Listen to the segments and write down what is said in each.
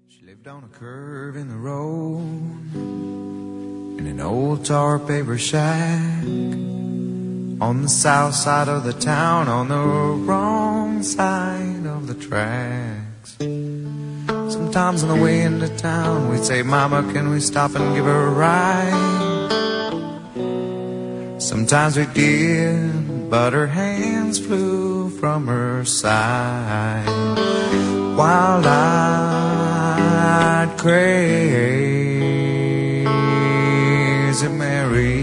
She lived on a curve in the road in an old tar paper shack on the south side of the town, on the wrong side of the tracks. Sometimes on the way into town we'd say, "Mama, can we stop and give her a ride?" Sometimes we did, but her hands flew from her side. Wild-eyed, crazy Mary.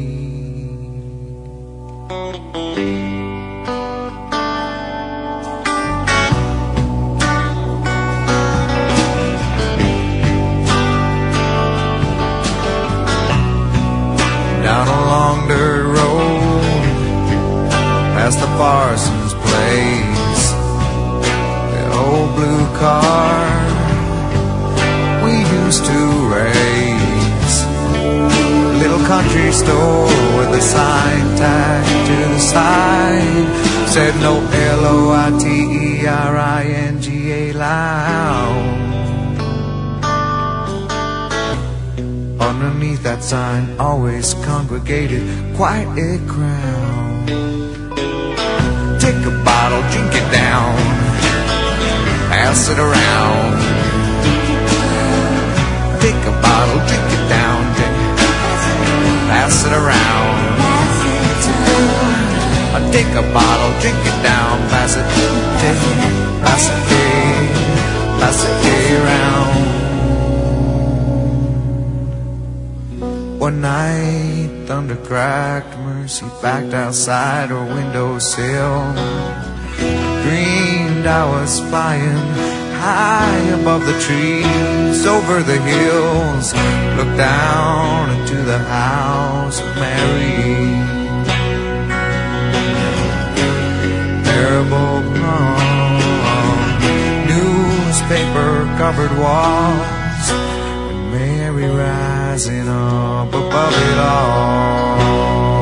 Down a long dirt road, past the parson's place, the old blue car we used to race. Little country store with a sign tagged to the side said no Loiteringa lounge. Underneath that sign always congregated quite a crowd. Take a bottle, drink it down, pass it around. Take a bottle, drink it down, pass it around. Take a bottle, drink it down, pass it around. One night, thunder cracked, Mercy backed outside her windowsill. Dreamed I was flying high above the trees, over the hills, looked down into the house of Mary. Marble palm, newspaper-covered walls, and Mary rising up above it all.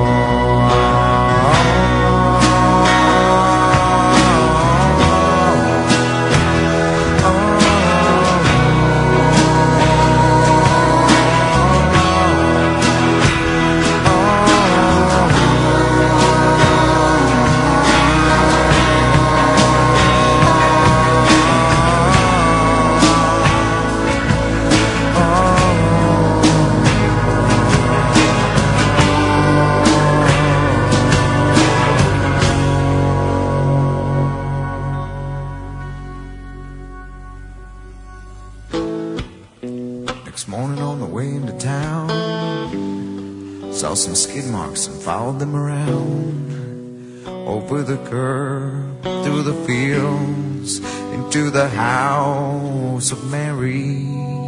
Next morning on the way into town, saw some skid marks and followed them around. Over the curb, through the fields, into the house of Mary.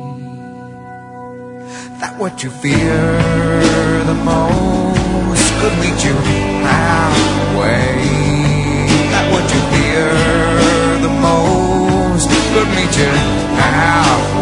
That what you fear the most could meet you halfway. That what you fear the most could meet you halfway.